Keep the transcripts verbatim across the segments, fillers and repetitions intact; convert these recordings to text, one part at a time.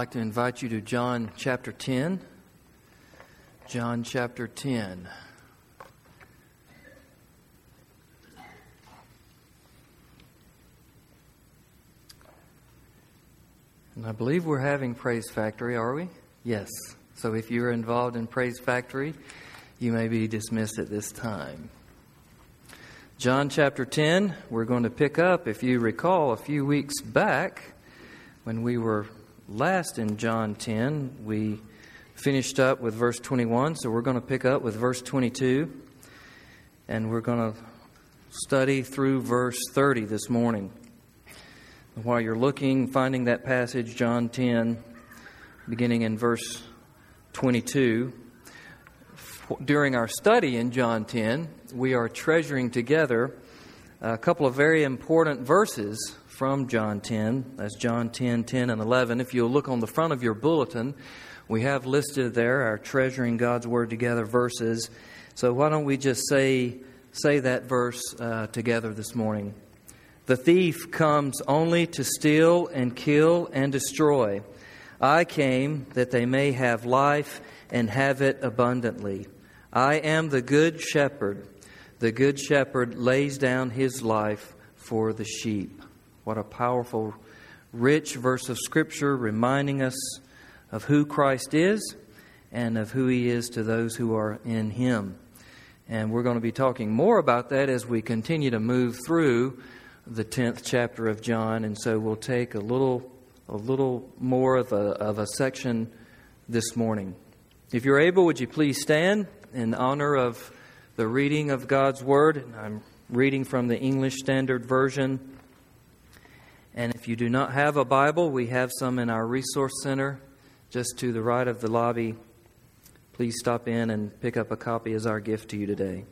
like to invite you to John chapter ten. John chapter ten. And I believe we're having Praise Factory, are we? Yes. So if you're involved in Praise Factory, you may be dismissed at this time. John chapter ten, we're going to pick up, if you recall, a few weeks back when we were last in John ten, we finished up with verse twenty-one, so we're going to pick up with verse twenty-two, and we're going to study through verse thirty this morning. While you're looking, finding that passage, John ten, beginning in verse twenty-two, during our study in John ten, we are treasuring together a couple of very important verses from John ten. That's John ten, ten, and eleven. If you'll look on the front of your bulletin, we have listed there our treasuring God's Word together verses. So why don't we just say say that verse uh, together this morning? The thief comes only to steal and kill and destroy. I came that they may have life and have it abundantly. I am the good shepherd. The good shepherd lays down his life for the sheep. What a powerful, rich verse of Scripture reminding us of who Christ is and of who He is to those who are in Him. And we're going to be talking more about that as we continue to move through the tenth chapter of John. And so we'll take a little a little more of a, of a section this morning. If you're able, would you please stand in honor of the reading of God's Word? I'm reading from the English Standard Version. And if you do not have a Bible, we have some in our resource center just to the right of the lobby. Please stop in and pick up a copy as our gift to you today.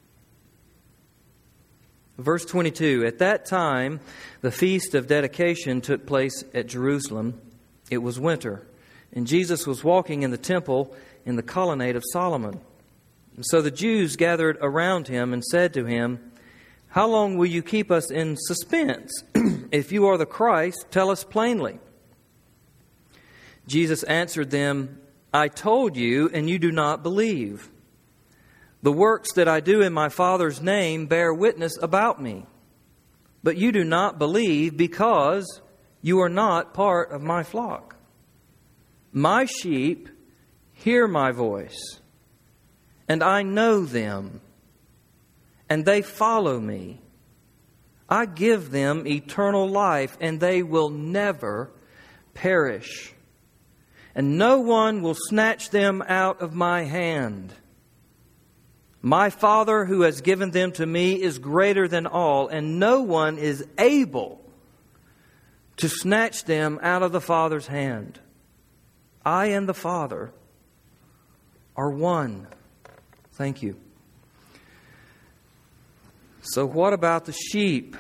Verse twenty-two, at that time, the feast of dedication took place at Jerusalem. It was winter, and Jesus was walking in the temple in the colonnade of Solomon. And so the Jews gathered around him and said to him, "How long will you keep us in suspense? If you are the Christ, tell us plainly." Jesus answered them, "I told you, and you do not believe. The works that I do in my Father's name bear witness about me. But you do not believe because you are not part of my flock. My sheep hear my voice, and I know them, and they follow me. I give them eternal life, and they will never perish. And no one will snatch them out of my hand. My Father who has given them to me is greater than all, and no one is able to snatch them out of the Father's hand. I and the Father are one." Thank you. So what about the sheep?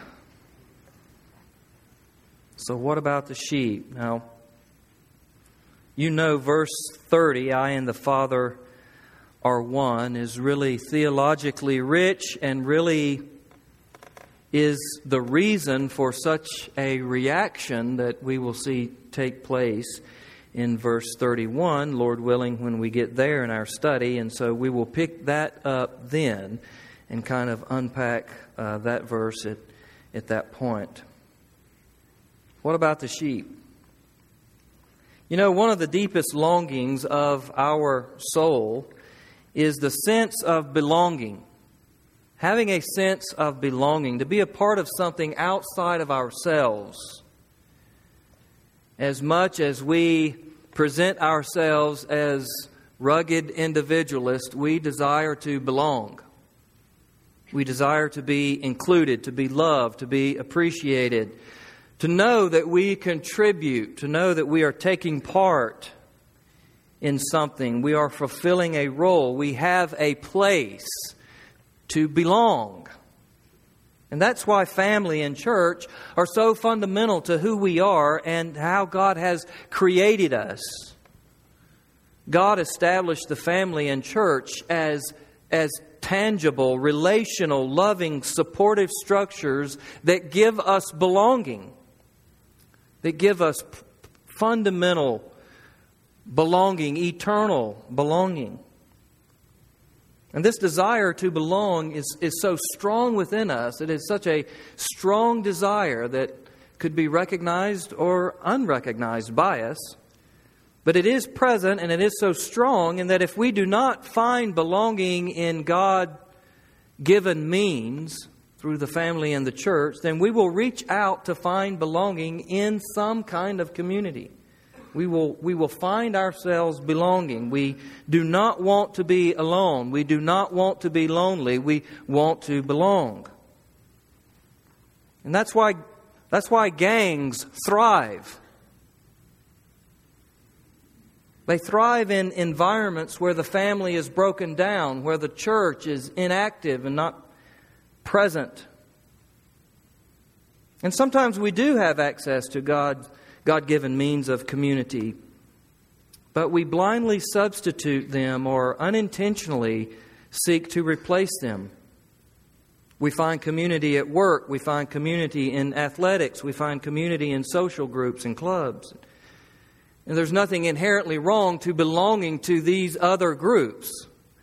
So what about the sheep? Now, you know verse thirty, I and the Father are one, is really theologically rich and really is the reason for such a reaction that we will see take place in verse thirty-one, Lord willing, when we get there in our study. And so we will pick that up then and kind of unpack uh, that verse at, at that point. What about the sheep? You know, one of the deepest longings of our soul is the sense of belonging. Having a sense of belonging, to be a part of something outside of ourselves. As much as we present ourselves as rugged individualists, we desire to belong. We desire to be included, to be loved, to be appreciated, to know that we contribute, to know that we are taking part in something. We are fulfilling a role. We have a place to belong. And that's why family and church are so fundamental to who we are and how God has created us. God established the family and church as, as tangible, relational, loving, supportive structures that give us belonging, that give us fundamental belonging, eternal belonging. And this desire to belong is, is so strong within us. It is such a strong desire that could be recognized or unrecognized by us. But it is present, and it is so strong in that if we do not find belonging in God-given means through the family and the church, then we will reach out to find belonging in some kind of community. We will, we will find ourselves belonging. We do not want to be alone. We do not want to be lonely. We want to belong. And that's why, that's why gangs thrive. They thrive in environments where the family is broken down, where the church is inactive and not present. And sometimes we do have access to God, God-given means of community, but we blindly substitute them or unintentionally seek to replace them. We find community at work. We find community in athletics. We find community in social groups and clubs. And there's nothing inherently wrong to belonging to these other groups,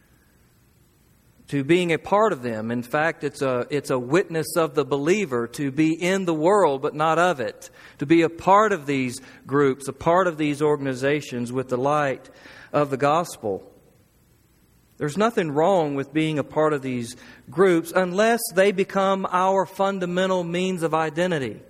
to being a part of them. In fact, it's a it's a witness of the believer to be in the world but not of it, to be a part of these groups, a part of these organizations with the light of the gospel. There's nothing wrong with being a part of these groups unless they become our fundamental means of identity.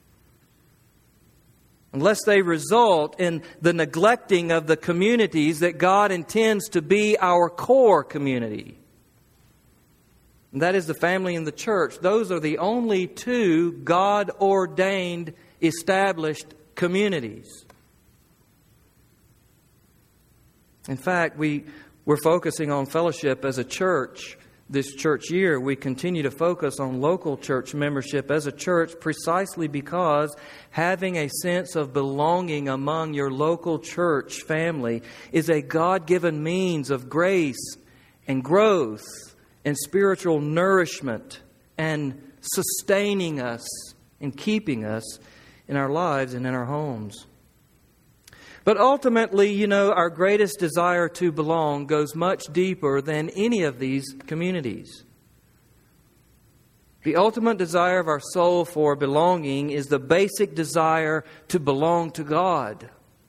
Unless they result in the neglecting of the communities that God intends to be our core community. And that is the family and the church. Those are the only two God-ordained, established communities. In fact, we, we're focusing on fellowship as a church this church year. We continue to focus on local church membership as a church precisely because having a sense of belonging among your local church family is a God-given means of grace and growth and spiritual nourishment and sustaining us and keeping us in our lives and in our homes. But ultimately, you know, our greatest desire to belong goes much deeper than any of these communities. The ultimate desire of our soul for belonging is the basic desire to belong to God.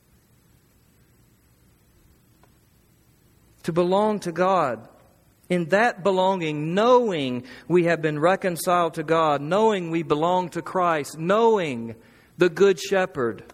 To belong to God. In that belonging, knowing we have been reconciled to God, knowing we belong to Christ, knowing the Good Shepherd,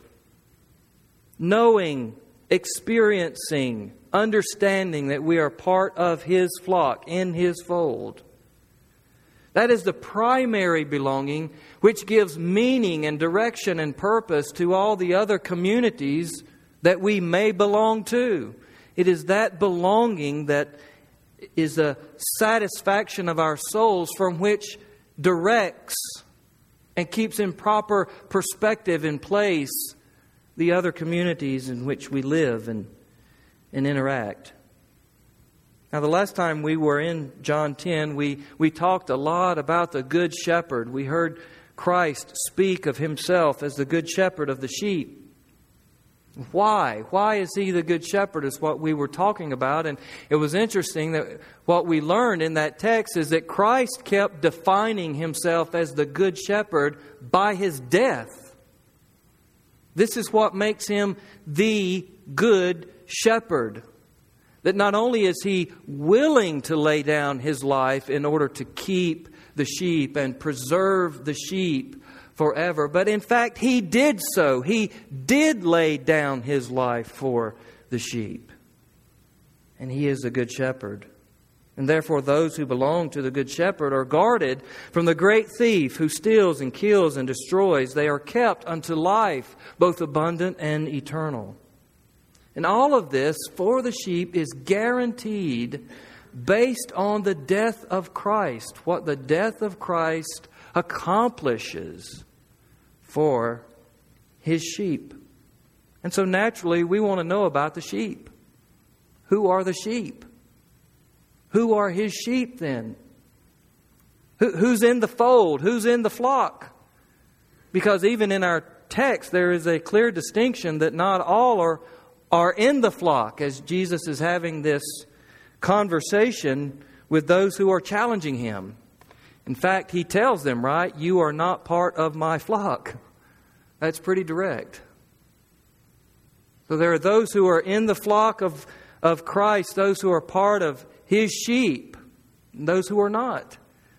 knowing, experiencing, understanding that we are part of His flock, in His fold. That is the primary belonging which gives meaning and direction and purpose to all the other communities that we may belong to. It is that belonging that is the satisfaction of our souls from which directs and keeps in proper perspective in place the other communities in which we live and, and interact. Now, the last time we were in John ten, we, we talked a lot about the Good Shepherd. We heard Christ speak of Himself as the Good Shepherd of the sheep. Why? Why is He the Good Shepherd is what we were talking about. And it was interesting that what we learned in that text is that Christ kept defining Himself as the Good Shepherd by His death. This is what makes Him the Good Shepherd. That not only is He willing to lay down His life in order to keep the sheep and preserve the sheep forever, but in fact He did so. He did lay down His life for the sheep. And He is the Good Shepherd. And therefore those who belong to the Good Shepherd are guarded from the great thief who steals and kills and destroys. They are kept unto life, both abundant and eternal. And all of this for the sheep is guaranteed based on the death of Christ, what the death of Christ accomplishes for His sheep. And so naturally we want to know about the sheep. Who are the sheep? Who are His sheep then? Who, who's in the fold? Who's in the flock? Because even in our text there is a clear distinction that not all are are in the flock as Jesus is having this conversation with those who are challenging Him. In fact, He tells them, right, you are not part of my flock. That's pretty direct. So there are those who are in the flock of, of Christ, those who are part of His sheep, and those who are not.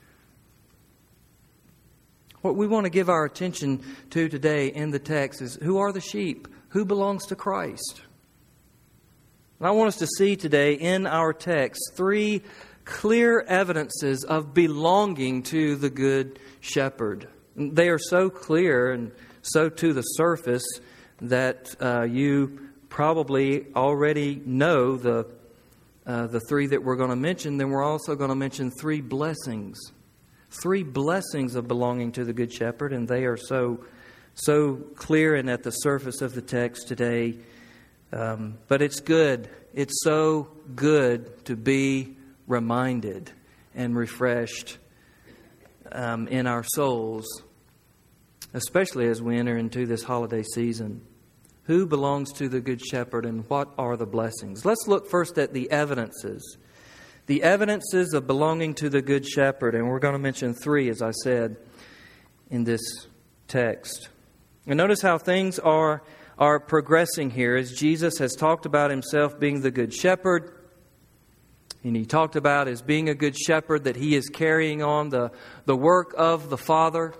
What we want to give our attention to today in the text is, who are the sheep? Who belongs to Christ? And I want us to see today in our text three clear evidences of belonging to the Good Shepherd. They are so clear and so to the surface that uh, you probably already know the uh, the three that we're going to mention. Then we're also going to mention three blessings. Three blessings of belonging to the Good Shepherd, and they are so so clear and at the surface of the text today. Um, but it's good. It's so good to be reminded and refreshed um, in our souls, especially as we enter into this holiday season. Who belongs to the Good Shepherd, and what are the blessings? Let's look first at the evidences. The evidences of belonging to the Good Shepherd, and we're going to mention three, as I said, in this text. And notice how things are, are progressing here as Jesus has talked about Himself being the Good Shepherd. And He talked about as being a Good Shepherd that He is carrying on the, the work of the Father.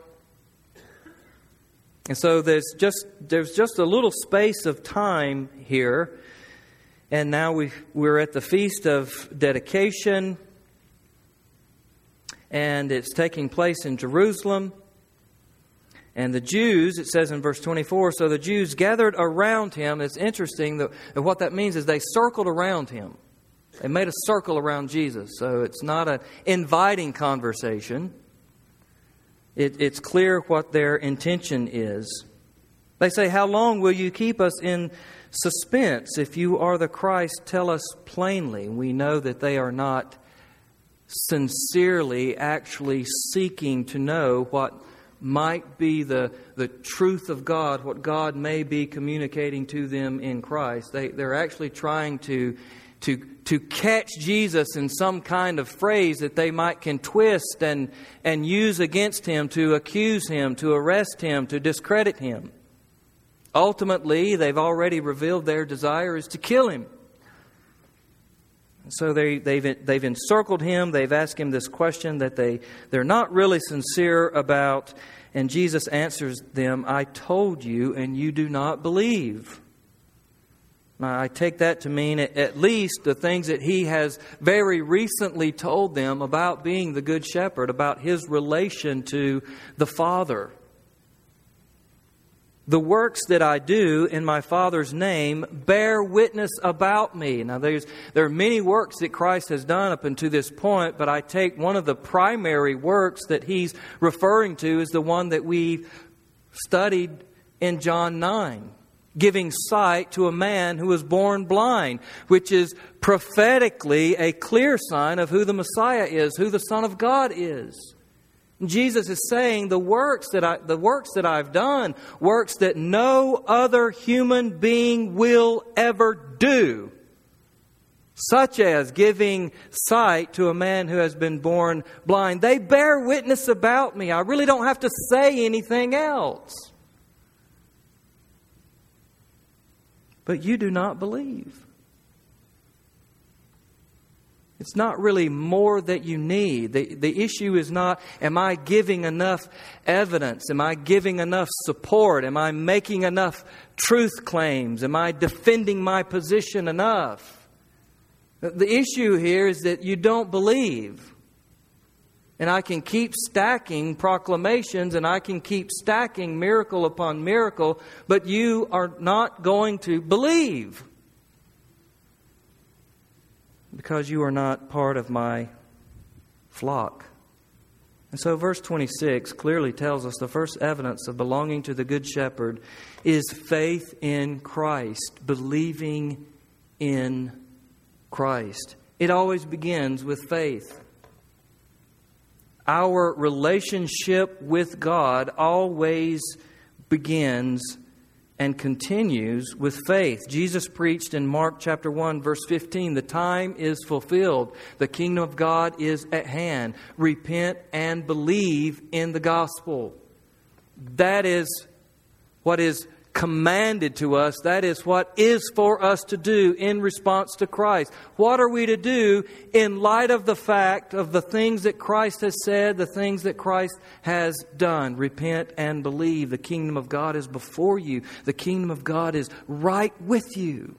And so there's just there's just a little space of time here. And now we we're at the Feast of Dedication. And it's taking place in Jerusalem. And the Jews, it says in verse twenty-four, so the Jews gathered around Him. It's interesting that what that means is they circled around Him. They made a circle around Jesus. So it's not an inviting conversation. It, it's clear what their intention is. They say, how long will you keep us in suspense? If you are the Christ, tell us plainly. We know that they are not sincerely actually seeking to know what might be the, the truth of God, what God may be communicating to them in Christ. They, they're actually trying to, to, to catch Jesus in some kind of phrase that they might can twist and, and use against Him, to accuse Him, to arrest Him, to discredit Him. Ultimately, they've already revealed their desire is to kill Him. So they, they've, they've encircled Him. They've asked Him this question that they, they're not really sincere about. And Jesus answers them, I told you, and you do not believe. Now, I take that to mean at least the things that He has very recently told them about being the Good Shepherd, about His relation to the Father. The works that I do in my Father's name bear witness about me. Now, there's there are many works that Christ has done up until this point, but I take one of the primary works that He's referring to is the one that we studied in John nine, giving sight to a man who was born blind, which is prophetically a clear sign of who the Messiah is, who the Son of God is. Jesus is saying the works that I, the works that I've done, works that no other human being will ever do, such as giving sight to a man who has been born blind. They bear witness about me. I really don't have to say anything else. But you do not believe. It's not really more that you need. The, the issue is not, am I giving enough evidence? Am I giving enough support? Am I making enough truth claims? Am I defending my position enough? The issue here is that you don't believe. And I can keep stacking proclamations and I can keep stacking miracle upon miracle, but you are not going to believe. Because you are not part of my flock. And so verse twenty-six clearly tells us the first evidence of belonging to the Good Shepherd is faith in Christ, believing in Christ. It always begins with faith. Our relationship with God always begins and continues with faith. Jesus preached in Mark chapter one, verse fifteen, the time is fulfilled. The kingdom of God is at hand. Repent and believe in the gospel. That is what is commanded to us. That is what is for us to do in response to Christ. What are we to do in light of the fact of the things that Christ has said, the things that Christ has done? Repent and believe. The kingdom of God is before you. The kingdom of God is right with you.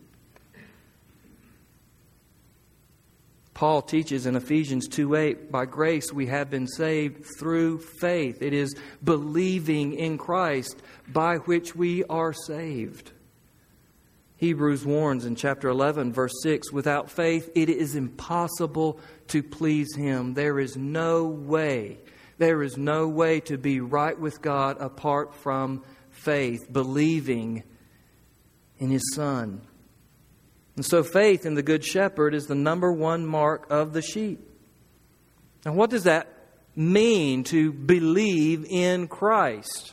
Paul teaches in Ephesians two eight, by grace we have been saved through faith. It is believing in Christ by which we are saved. Hebrews warns in chapter eleven, verse six, without faith it is impossible to please Him. There is no way, there is no way to be right with God apart from faith, believing in His Son. And so faith in the Good Shepherd is the number one mark of the sheep. Now, what does that mean to believe in Christ?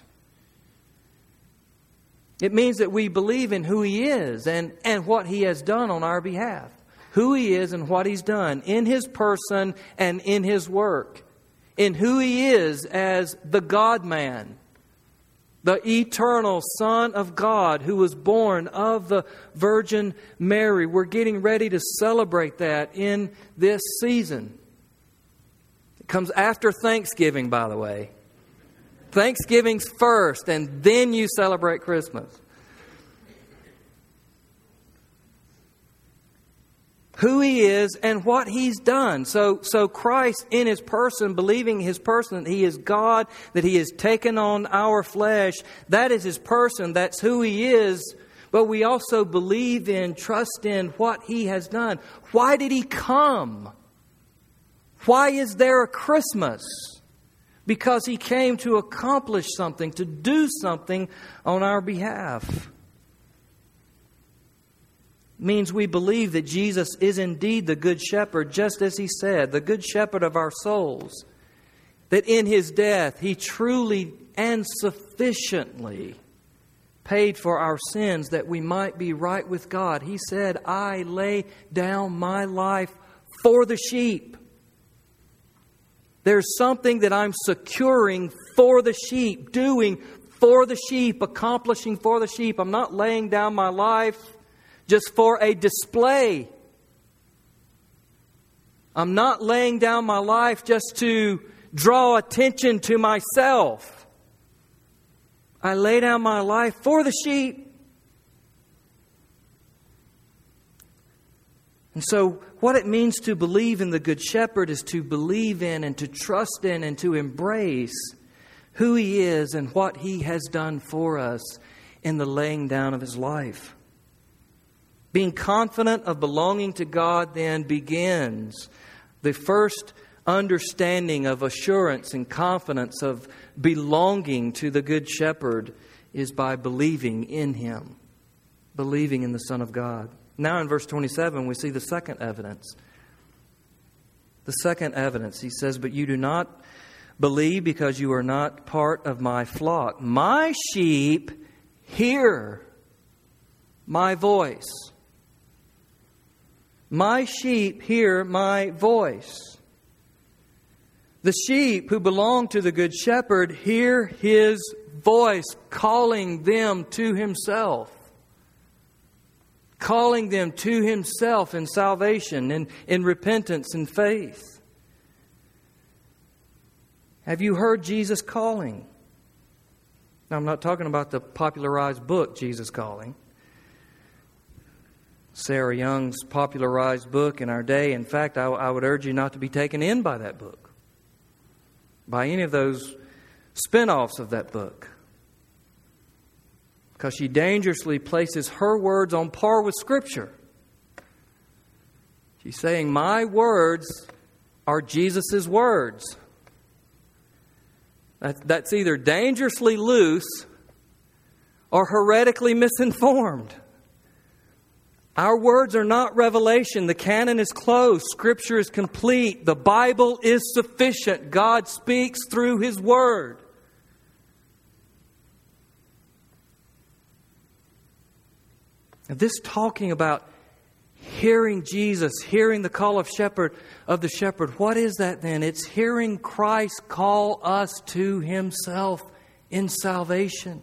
It means that we believe in who He is and, and what He has done on our behalf. Who He is and what He's done in His person and in His work. In who He is as the God-man. The eternal Son of God who was born of the Virgin Mary. We're getting ready to celebrate that in this season. It comes after Thanksgiving, by the way. Thanksgiving's first, and then you celebrate Christmas. Who He is and what He's done. So, so Christ in His person, believing His person, that He is God, that He has taken on our flesh. That is His person. That's who He is. But we also believe in, trust in what He has done. Why did He come? Why is there a Christmas? Because He came to accomplish something, to do something on our behalf. Means we believe that Jesus is indeed the Good Shepherd, just as He said, the Good Shepherd of our souls. That in His death, He truly and sufficiently paid for our sins that we might be right with God. He said, I lay down my life for the sheep. There's something that I'm securing for the sheep, doing for the sheep, accomplishing for the sheep. I'm not laying down my life just for a display. I'm not laying down my life just to draw attention to myself. I lay down my life for the sheep. And so what it means to believe in the Good Shepherd is to believe in and to trust in and to embrace who He is and what He has done for us in the laying down of His life. Being confident of belonging to God then begins the first understanding of assurance and confidence of belonging to the Good Shepherd is by believing in Him, believing in the Son of God. Now in verse twenty-seven we see the second evidence. The second evidence, he says, but you do not believe because you are not part of my flock. My sheep hear my voice. My sheep hear my voice. The sheep who belong to the Good Shepherd hear His voice calling them to Himself. Calling them to Himself in salvation, in, in repentance and faith. Have you heard Jesus calling? Now, I'm not talking about the popularized book, Jesus Calling. Sarah Young's popularized book in our day. In fact, I, I would urge you not to be taken in by that book. By any of those spin-offs of that book. Because she dangerously places her words on par with Scripture. She's saying, my words are Jesus' words. That, that's either dangerously loose or heretically misinformed. Our words are not revelation. The canon is closed. Scripture is complete. The Bible is sufficient. God speaks through His Word. Now, this talking about hearing Jesus, hearing the call of shepherd of the shepherd, what is that then? It's hearing Christ call us to Himself in salvation.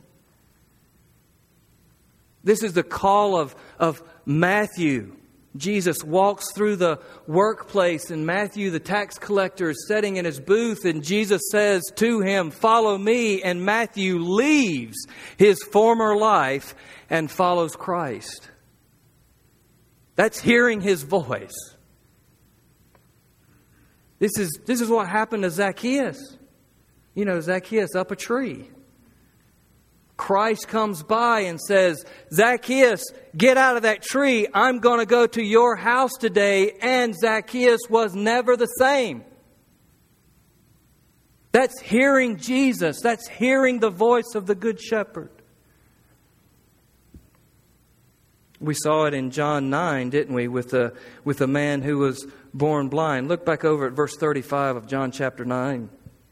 This is the call of, of Matthew. Jesus walks through the workplace, and Matthew, the tax collector, is sitting in his booth, and Jesus says to him, "Follow me." And Matthew leaves his former life and follows Christ. That's hearing His voice. This is, this is what happened to Zacchaeus. You know, Zacchaeus up a tree. Christ comes by and says, "Zacchaeus, get out of that tree. I'm going to go to your house today." And Zacchaeus was never the same. That's hearing Jesus. That's hearing the voice of the Good Shepherd. We saw it in John nine, didn't we, with a, with a man who was born blind. Look back over at verse thirty-five of John chapter nine.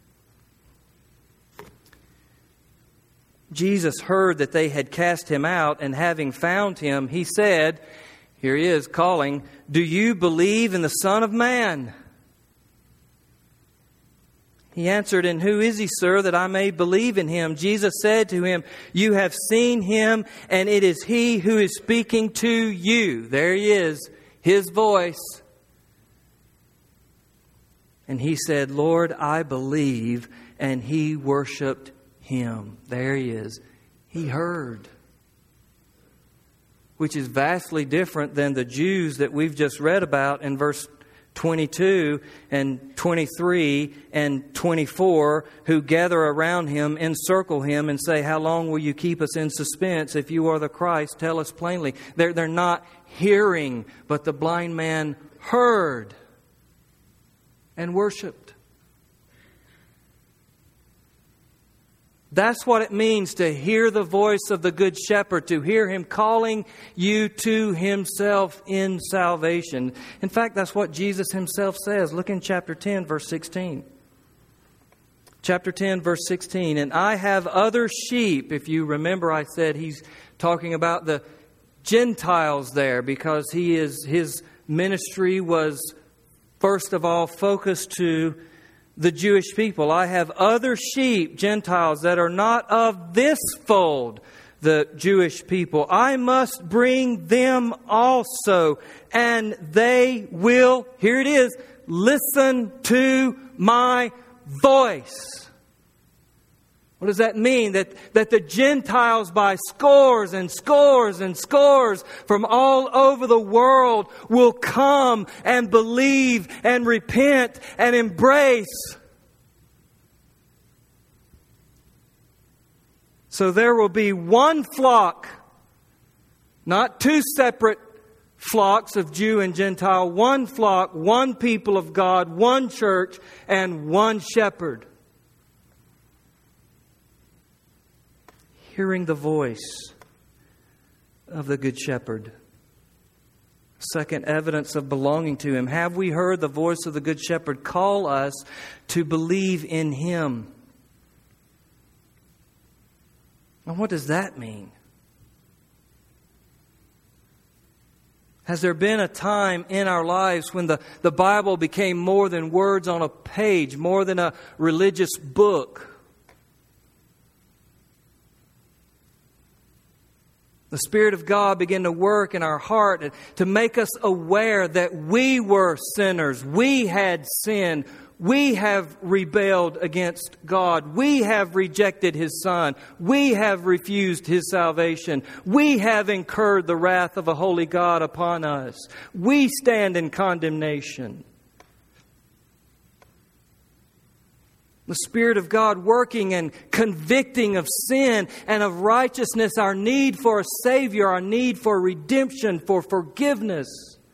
Jesus heard that they had cast him out, and having found him, He said, here He is calling, "Do you believe in the Son of Man?" He answered, "And who is He, sir, that I may believe in Him?" Jesus said to him, "You have seen Him, and it is He who is speaking to you." There He is, His voice. And he said, "Lord, I believe." And he worshipped Him. There he is. He heard. Which is vastly different than the Jews that we've just read about in verse twenty-two and twenty-three and twenty-four, who gather around Him, encircle Him, and say, "How long will you keep us in suspense? If you are the Christ, tell us plainly." They're, they're not hearing, but the blind man heard and worshipped. That's what it means to hear the voice of the Good Shepherd, to hear Him calling you to Himself in salvation. In fact, that's what Jesus Himself says. Look in chapter ten, verse sixteen. Chapter ten, verse sixteen. "And I have other sheep." If you remember, I said He's talking about the Gentiles there, because he is His ministry was first of all focused to the Jewish people. "I have other sheep," Gentiles, "that are not of this fold," the Jewish people. "I must bring them also, and they will," here it is, "listen to my voice." What does that mean? That, that the Gentiles by scores and scores and scores from all over the world will come and believe and repent and embrace. So there will be one flock, not two separate flocks of Jew and Gentile, one flock, one people of God, one church, and one shepherd. Hearing the voice of the Good Shepherd. Second evidence of belonging to Him. Have we heard the voice of the Good Shepherd call us to believe in Him? Now, what does that mean? Has there been a time in our lives when the, the Bible became more than words on a page, more than a religious book? The Spirit of God began to work in our heart to make us aware that we were sinners. We had sinned. We have rebelled against God. We have rejected His Son. We have refused His salvation. We have incurred the wrath of a holy God upon us. We stand in condemnation. The Spirit of God working and convicting of sin and of righteousness, our need for a Savior, our need for redemption, for forgiveness.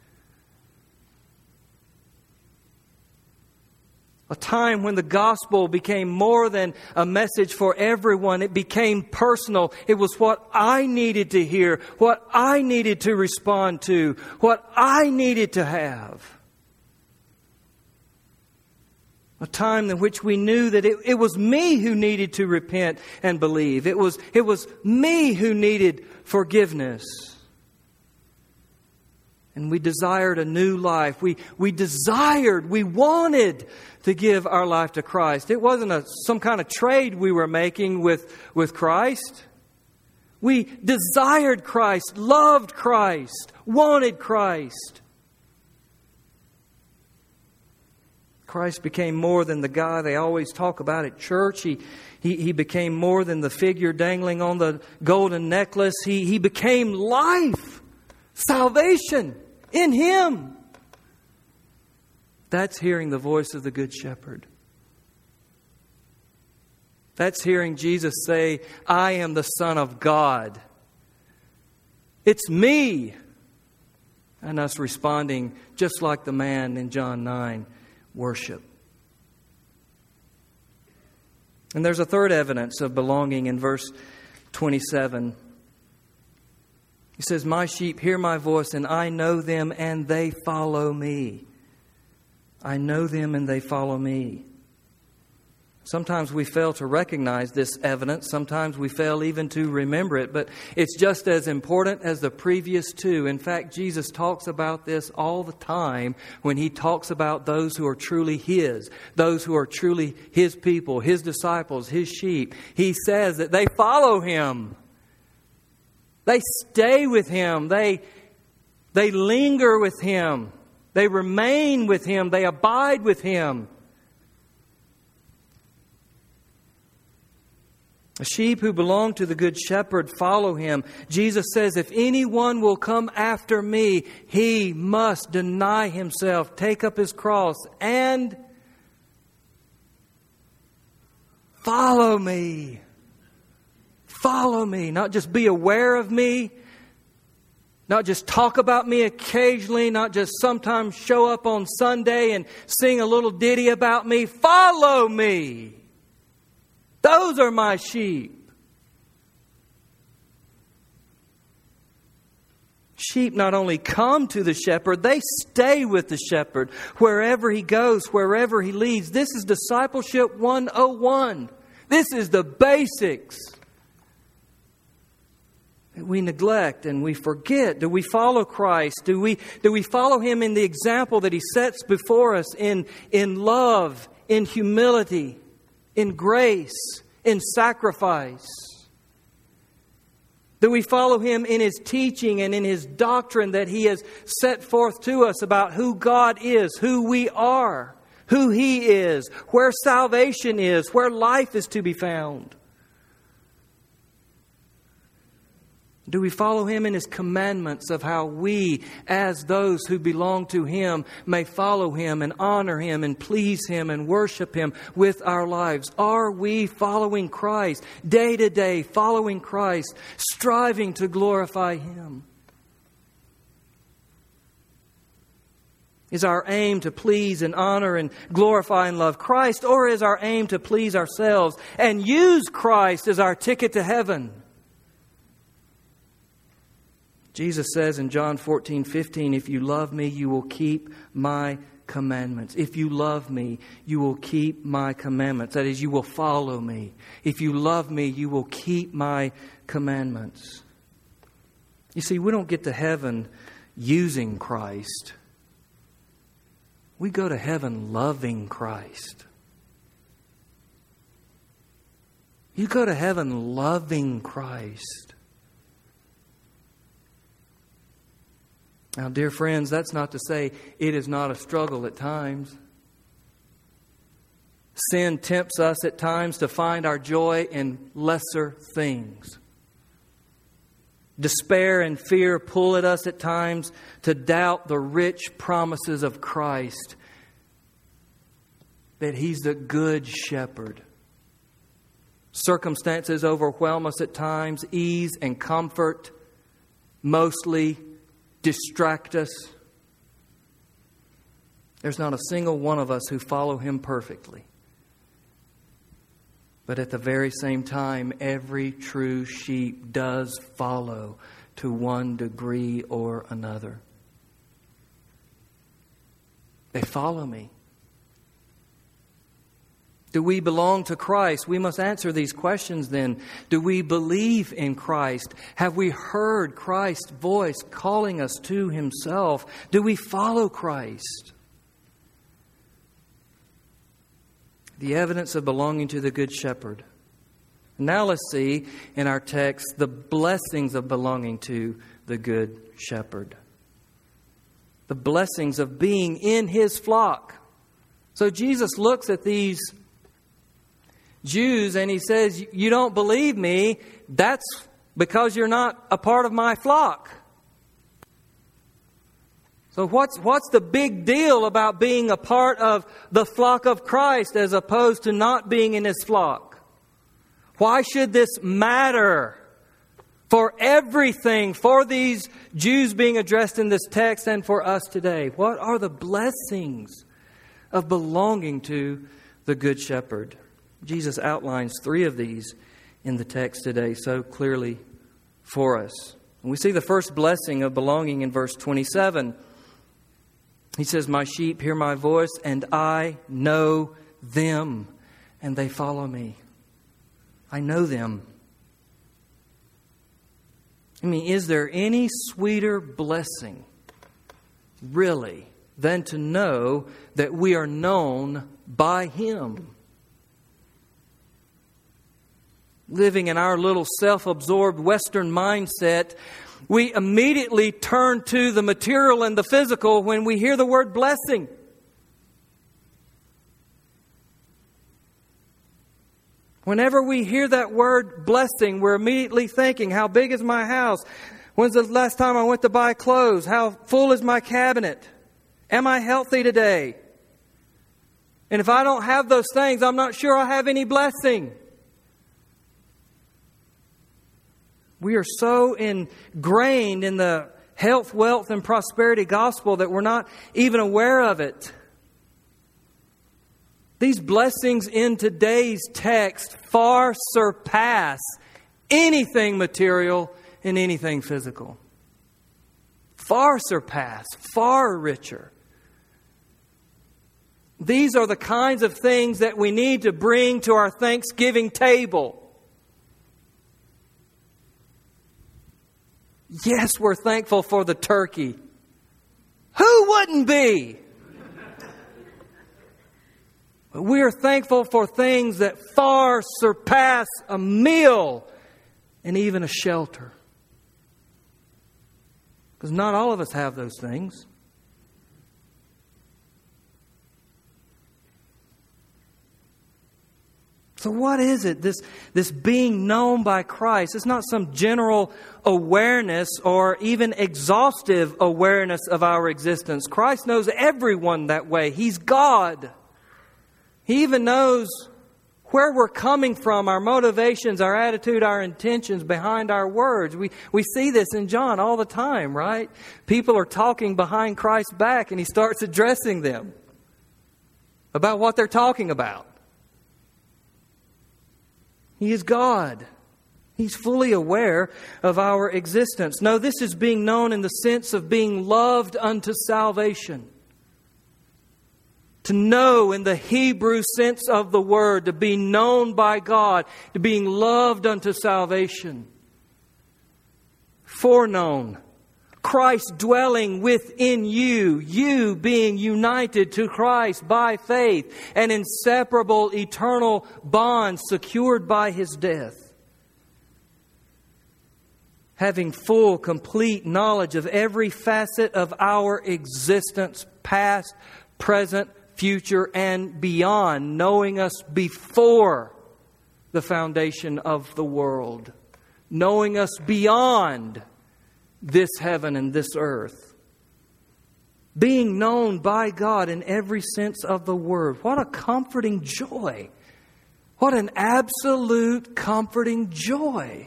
A time when the gospel became more than a message for everyone. It became personal. It was what I needed to hear, what I needed to respond to, what I needed to have. A time in which we knew that it, it was me who needed to repent and believe. It was, it was me who needed forgiveness. And we desired a new life. We, we desired, we wanted to give our life to Christ. It wasn't a, some kind of trade we were making with, with Christ. We desired Christ, loved Christ, wanted Christ. Christ became more than the guy they always talk about at church. He, he, he became more than the figure dangling on the golden necklace. He, he became life, salvation in Him. That's hearing the voice of the Good Shepherd. That's hearing Jesus say, I am the Son of God. It's me. And us responding just like the man in John nine, worship. And there's a third evidence of belonging in verse twenty-seven. He says, my sheep hear my voice, and I know them, and they follow me. I know them, and they follow me. Sometimes we fail to recognize this evidence. Sometimes we fail even to remember it. But it's just as important as the previous two. In fact, Jesus talks about this all the time when He talks about those who are truly His, those who are truly His people, His disciples, His sheep. He says that they follow Him. They stay with Him. They, they linger with Him. They remain with Him. They abide with Him. A sheep who belong to the Good Shepherd follow Him. Jesus says, if anyone will come after me, he must deny himself, take up his cross, and follow me. Follow me. Not just be aware of me. Not just talk about me occasionally. Not just sometimes show up on Sunday and sing a little ditty about me. Follow me. Those are my sheep. Sheep not only come to the shepherd, they stay with the shepherd wherever he goes, wherever he leads. This is discipleship one oh one. This is the basics that we neglect and we forget. Do we follow Christ? Do we, do we follow Him in the example that He sets before us in, in love, in humility, in grace, in sacrifice? Do we follow Him in His teaching and in His doctrine that He has set forth to us about who God is, who we are, who He is, where salvation is, where life is to be found? Do we follow Him in His commandments of how we, as those who belong to Him, may follow Him and honor Him and please Him and worship Him with our lives? Are we following Christ day to day, following Christ, striving to glorify Him? Is our aim to please and honor and glorify and love Christ, or is our aim to please ourselves and use Christ as our ticket to heaven? Jesus says in John fourteen fifteen, if you love me, you will keep my commandments. If you love me, you will keep my commandments. That is, you will follow me. If you love me, you will keep my commandments. You see, we don't get to heaven using Christ. We go to heaven loving Christ. You go to heaven loving Christ. Now, dear friends, that's not to say it is not a struggle at times. Sin tempts us at times to find our joy in lesser things. Despair and fear pull at us at times to doubt the rich promises of Christ, that He's the Good Shepherd. Circumstances overwhelm us at times. Ease and comfort mostly distract us. There's not a single one of us who follow Him perfectly. But at the very same time, every true sheep does follow to one degree or another. They follow me. Do we belong to Christ? We must answer these questions then. Do we believe in Christ? Have we heard Christ's voice calling us to Himself? Do we follow Christ? The evidence of belonging to the Good Shepherd. Now let's see in our text the blessings of belonging to the Good Shepherd. The blessings of being in His flock. So Jesus looks at these Jews and He says, you don't believe me, that's because you're not a part of my flock. So what's what's the big deal about being a part of the flock of Christ as opposed to not being in His flock? Why should this matter for everything, for these Jews being addressed in this text and for us today? What are the blessings of belonging to the Good Shepherd? Jesus outlines three of these in the text today so clearly for us. And we see the first blessing of belonging in verse twenty-seven. He says, my sheep hear my voice, and I know them, and they follow me. I know them. I mean, is there any sweeter blessing, really, than to know that we are known by Him? Living in our little self-absorbed Western mindset, we immediately turn to the material and the physical when we hear the word blessing. Whenever we hear that word blessing, we're immediately thinking, how big is my house? When's the last time I went to buy clothes? How full is my cabinet? Am I healthy today? And if I don't have those things, I'm not sure I have any blessing. We are so ingrained in the health, wealth, and prosperity gospel that we're not even aware of it. These blessings in today's text far surpass anything material and anything physical. Far surpass, far richer. These are the kinds of things that we need to bring to our Thanksgiving table. Yes, we're thankful for the turkey. Who wouldn't be? But we are thankful for things that far surpass a meal and even a shelter. Because not all of us have those things. So what is it, this, this being known by Christ? It's not some general awareness or even exhaustive awareness of our existence. Christ knows everyone that way. He's God. He even knows where we're coming from, our motivations, our attitude, our intentions behind our words. We, we see this in John all the time, right? People are talking behind Christ's back and He starts addressing them about what they're talking about. He is God. He's fully aware of our existence. No, this is being known in the sense of being loved unto salvation. To know in the Hebrew sense of the word, to be known by God, to being loved unto salvation. Foreknown. Christ dwelling within you, you being united to Christ by faith, an inseparable eternal bond secured by His death. Having full, complete knowledge of every facet of our existence, past, present, future, and beyond, knowing us before the foundation of the world, knowing us beyond this heaven and this earth. Being known by God in every sense of the word. What a comforting joy. What an absolute comforting joy.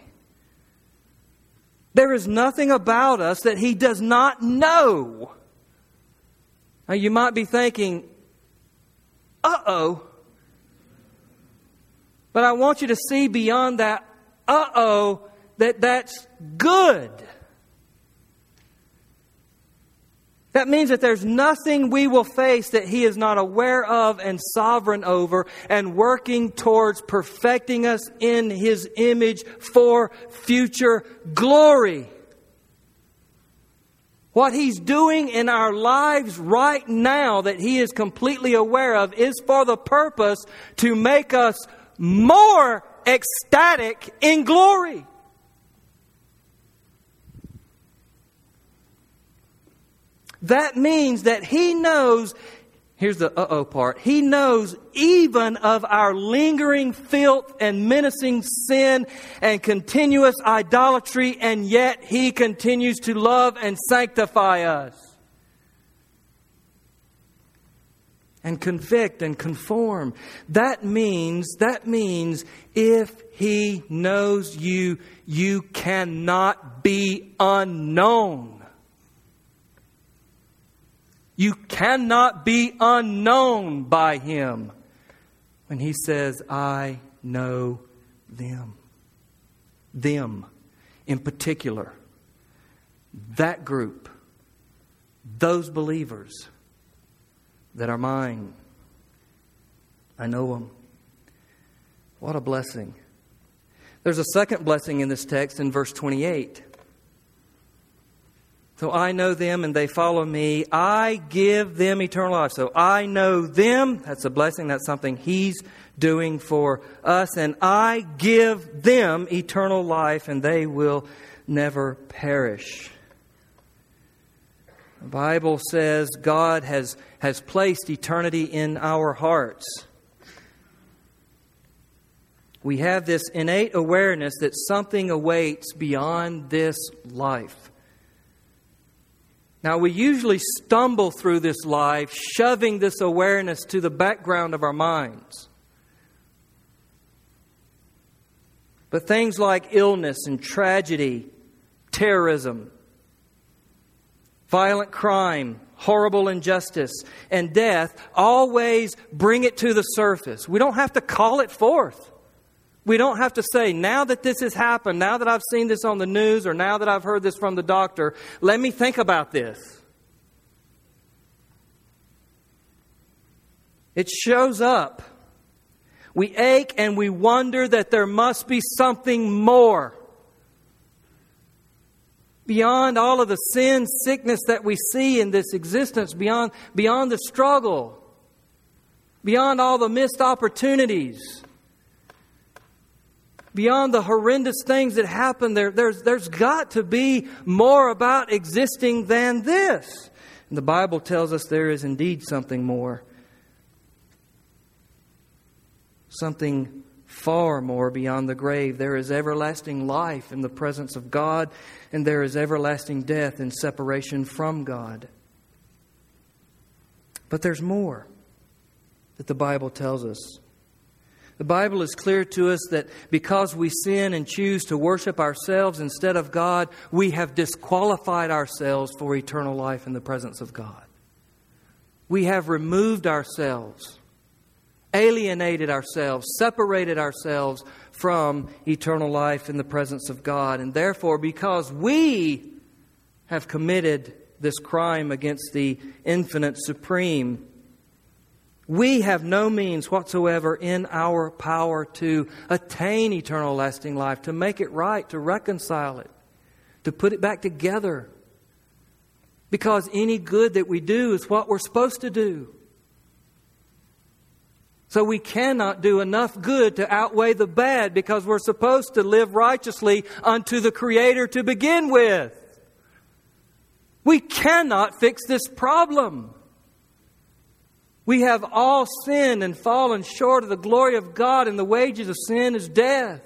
There is nothing about us that He does not know. Now you might be thinking, uh-oh. But I want you to see beyond that uh-oh that that's good. That means that there's nothing we will face that He is not aware of and sovereign over and working towards perfecting us in His image for future glory. What He's doing in our lives right now that He is completely aware of is for the purpose to make us more ecstatic in glory. That means that He knows, here's the uh-oh part, He knows even of our lingering filth and menacing sin and continuous idolatry, and yet He continues to love and sanctify us. And convict and conform. That means, that means if He knows you, you cannot be unknown. You cannot be unknown by Him when He says, I know them. Them in particular. That group. Those believers that are mine. I know them. What a blessing. There's a second blessing in this text in verse twenty-eight. So I know them and they follow me. I give them eternal life. So I know them. That's a blessing. That's something He's doing for us. And I give them eternal life and they will never perish. The Bible says God has, has placed eternity in our hearts. We have this innate awareness that something awaits beyond this life. Now, we usually stumble through this life, shoving this awareness to the background of our minds. But things like illness and tragedy, terrorism, violent crime, horrible injustice, and death always bring it to the surface. We don't have to call it forth. We don't have to say, now that this has happened, now that I've seen this on the news, or now that I've heard this from the doctor, let me think about this. It shows up. We ache and we wonder that there must be something more. Beyond all of the sin, sickness that we see in this existence, beyond, beyond the struggle, beyond all the missed opportunities, beyond the horrendous things that happen, there, there's, there's got to be more about existing than this. And the Bible tells us there is indeed something more. Something far more beyond the grave. There is everlasting life in the presence of God, and there is everlasting death in separation from God. But there's more that the Bible tells us. The Bible is clear to us that because we sin and choose to worship ourselves instead of God, we have disqualified ourselves for eternal life in the presence of God. We have removed ourselves, alienated ourselves, separated ourselves from eternal life in the presence of God. And therefore, because we have committed this crime against the infinite supreme, we have no means whatsoever in our power to attain eternal lasting life, to make it right, to reconcile it, to put it back together. Because any good that we do is what we're supposed to do. So we cannot do enough good to outweigh the bad, because we're supposed to live righteously unto the Creator to begin with. We cannot fix this problem. We have all sinned and fallen short of the glory of God, and the wages of sin is death.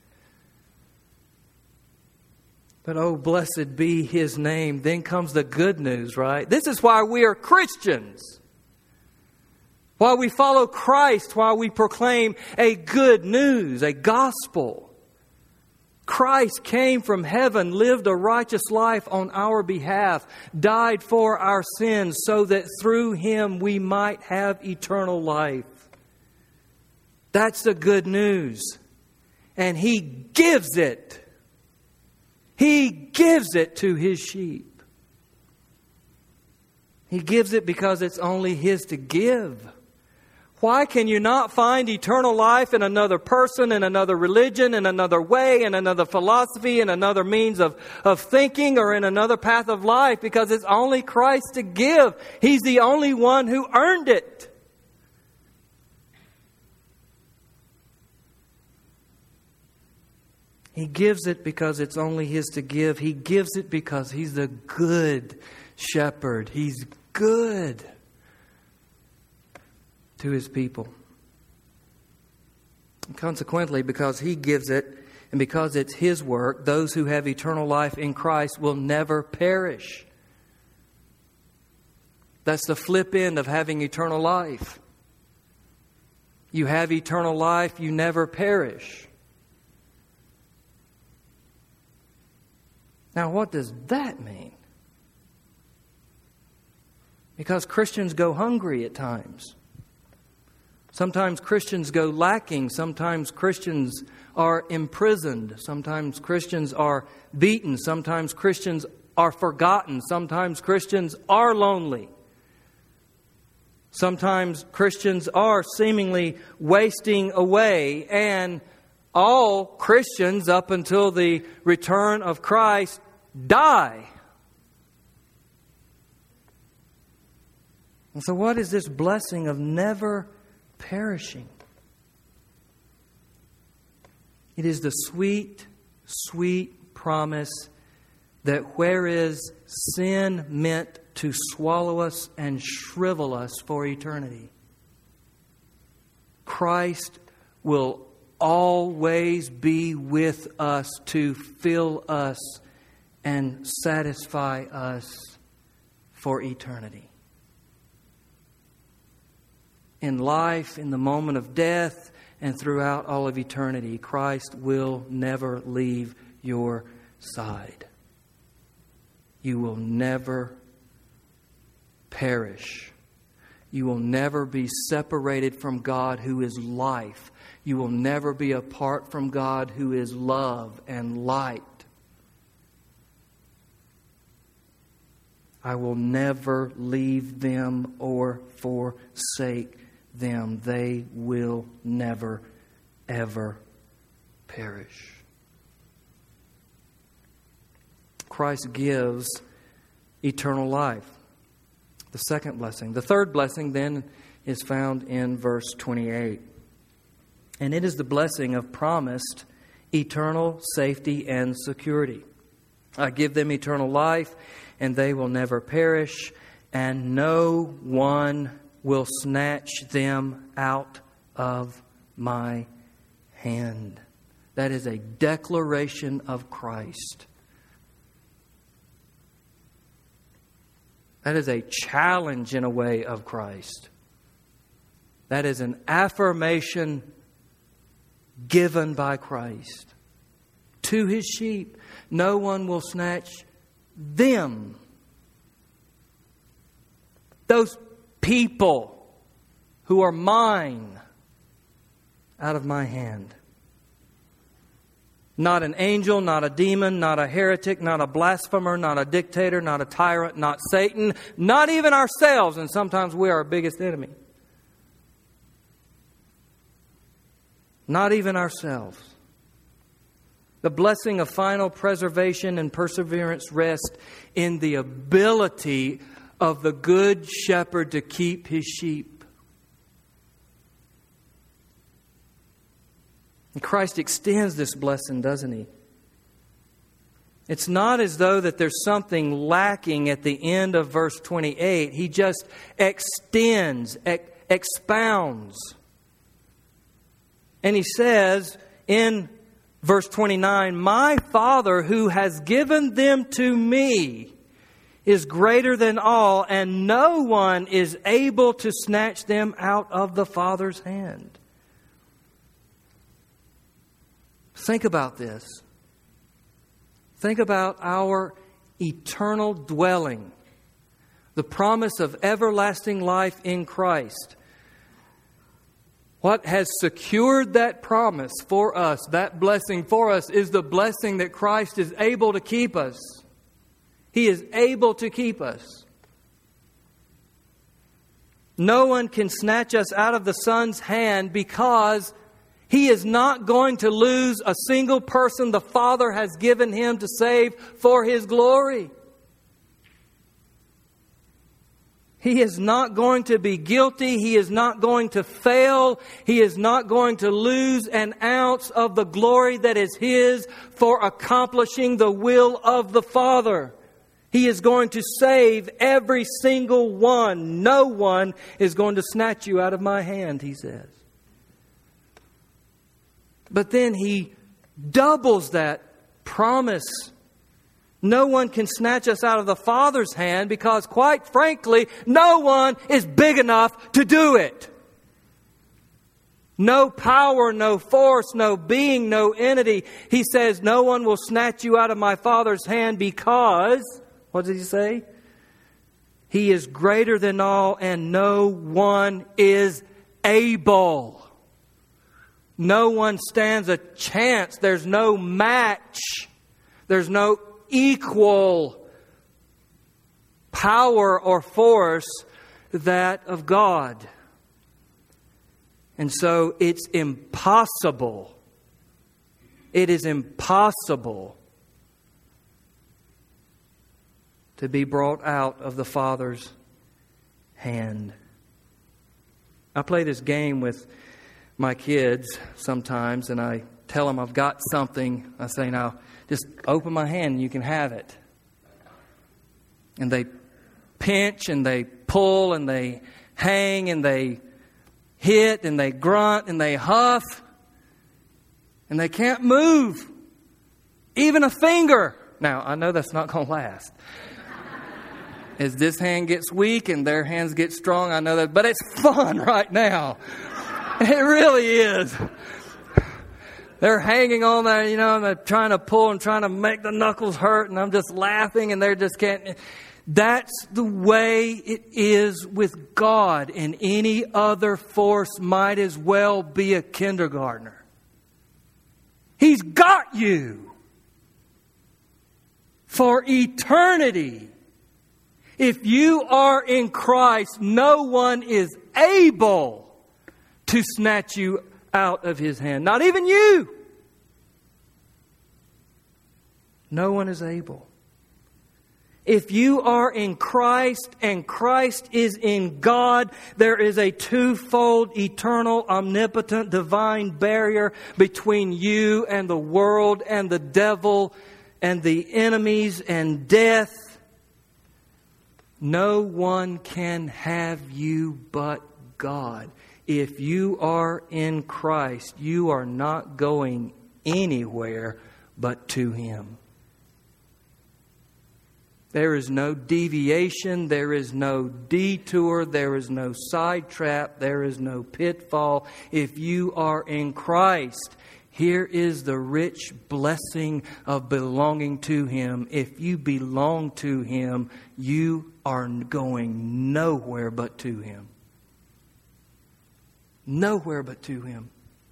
But oh, blessed be His name. Then comes the good news, right? This is why we are Christians. Why we follow Christ, why we proclaim a good news, a gospel. Christ came from heaven, lived a righteous life on our behalf, died for our sins so that through Him we might have eternal life. That's the good news. And He gives it. He gives it to His sheep. He gives it because it's only His to give. Why can you not find eternal life in another person, in another religion, in another way, in another philosophy, in another means of, of thinking, or in another path of life? Because it's only Christ to give. He's the only one who earned it. He gives it because it's only His to give. He gives it because He's the good shepherd. He's good to His people. And consequently, because He gives it and because it's His work, those who have eternal life in Christ will never perish. That's the flip end of having eternal life. You have eternal life, you never perish. Now, what does that mean? Because Christians go hungry at times. Sometimes Christians go lacking. Sometimes Christians are imprisoned. Sometimes Christians are beaten. Sometimes Christians are forgotten. Sometimes Christians are lonely. Sometimes Christians are seemingly wasting away. And all Christians, up until the return of Christ, die. And so what is this blessing of never perishing? It is the sweet, sweet promise that whereas sin meant to swallow us and shrivel us for eternity, Christ will always be with us to fill us and satisfy us for eternity. In life, in the moment of death, and throughout all of eternity, Christ will never leave your side. You will never perish. You will never be separated from God who is life. You will never be apart from God who is love and light. I will never leave them or forsake them. They will never, ever perish. Christ gives eternal life. The second blessing. The third blessing then is found in verse twenty-eight. And it is the blessing of promised eternal safety and security. I give them eternal life, and they will never perish, and no one will snatch them out of my hand. That is a declaration of Christ. That is a challenge in a way of Christ. That is an affirmation given by Christ to His sheep. No one will snatch them. Those people who are mine out of my hand. Not an angel, not a demon, not a heretic, not a blasphemer, not a dictator, not a tyrant, not Satan, not even ourselves. And sometimes we are our biggest enemy. Not even ourselves. The blessing of final preservation and perseverance rests in the ability of the good shepherd to keep his sheep. And Christ extends this blessing, doesn't He? It's not as though that there's something lacking at the end of verse twenty-eight. He just extends, ex- expounds. And He says in verse twenty-nine, "My Father who has given them to me is greater than all, and no one is able to snatch them out of the Father's hand." Think about this. Think about our eternal dwelling, the promise of everlasting life in Christ. What has secured that promise for us, that blessing for us, is the blessing that Christ is able to keep us. He is able to keep us. No one can snatch us out of the Son's hand, because He is not going to lose a single person the Father has given Him to save for His glory. He is not going to be guilty. He is not going to fail. He is not going to lose an ounce of the glory that is His for accomplishing the will of the Father. He is going to save every single one. No one is going to snatch you out of my hand, He says. But then He doubles that promise. No one can snatch us out of the Father's hand, because, quite frankly, no one is big enough to do it. No power, no force, no being, no entity. He says, no one will snatch you out of my Father's hand, because, what does He say? He is greater than all, and no one is able. No one stands a chance. There's no match. There's no equal power or force that of God. And so it's impossible. It is impossible to be brought out of the Father's hand. I play this game with my kids sometimes, and I tell them I've got something. I say, now, just open my hand and you can have it. And they pinch and they pull and they hang and they hit and they grunt and they huff. And they can't move. Even a finger. Now, I know that's not going to last. As this hand gets weak and their hands get strong, I know that. But it's fun right now. It really is. They're hanging on there, you know, and they're trying to pull and trying to make the knuckles hurt, and I'm just laughing, and they're just can't. That's the way it is with God, and any other force might as well be a kindergartner. He's got you for eternity. If you are in Christ, no one is able to snatch you out of His hand. Not even you. No one is able. If you are in Christ and Christ is in God, there is a twofold, eternal, omnipotent, divine barrier between you and the world and the devil and the enemies and death. No one can have you but God. If you are in Christ, you are not going anywhere but to Him. There is no deviation, there is no detour, there is no side trap, there is no pitfall. If you are in Christ, here is the rich blessing of belonging to Him. If you belong to Him, you are going nowhere but to Him. Nowhere but to Him.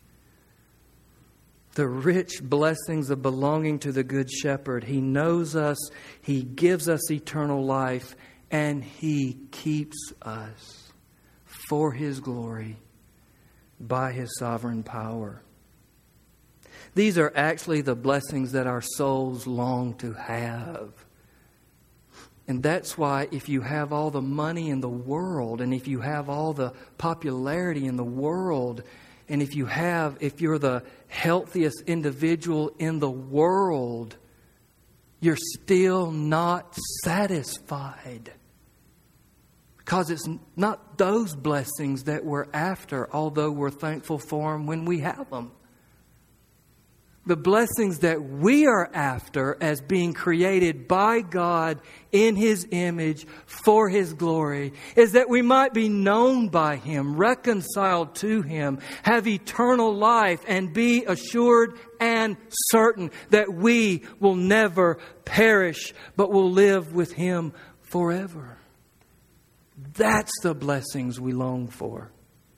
The rich blessings of belonging to the Good Shepherd. He knows us. He gives us eternal life. And He keeps us for His glory by His sovereign power. These are actually the blessings that our souls long to have. And that's why if you have all the money in the world, and if you have all the popularity in the world, and if you have, if you're the healthiest individual in the world, you're still not satisfied. Because it's not those blessings that we're after, although we're thankful for them when we have them. The blessings that we are after as being created by God in His image for His glory is that we might be known by Him, reconciled to Him, have eternal life, and be assured and certain that we will never perish but will live with Him forever. That's the blessings we long for.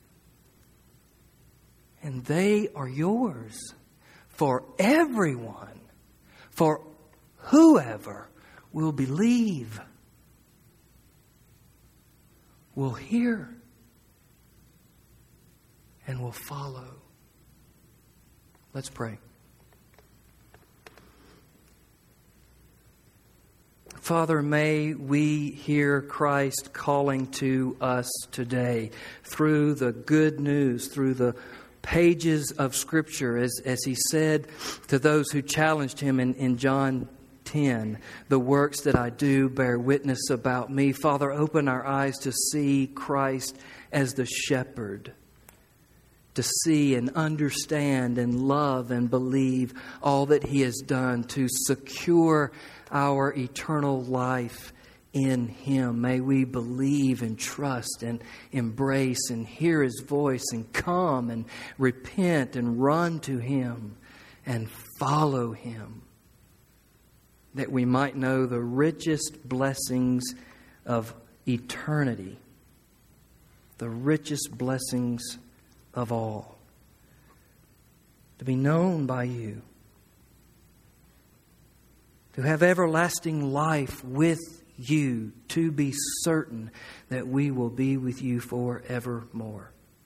And they are yours. For everyone, for whoever will believe, will hear. and will follow. Let's pray. Father, may we hear Christ calling to us today through the good news, through the pages of Scripture, as, as He said to those who challenged Him in, in John ten, the works that I do bear witness about me. Father, open our eyes to see Christ as the shepherd, to see and understand and love and believe all that He has done to secure our eternal life in Him. May we believe and trust and embrace and hear His voice and come and repent and run to Him and follow Him, that we might know the richest blessings of eternity, the richest blessings of all, to be known by You, to have everlasting life with You, to be certain that we will be with You forevermore.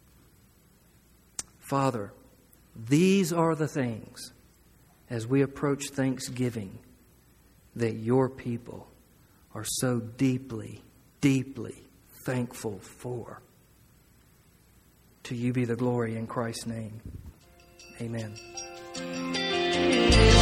Father, these are the things, as we approach Thanksgiving, that Your people are so deeply, deeply thankful for. To You be the glory in Christ's name. Amen.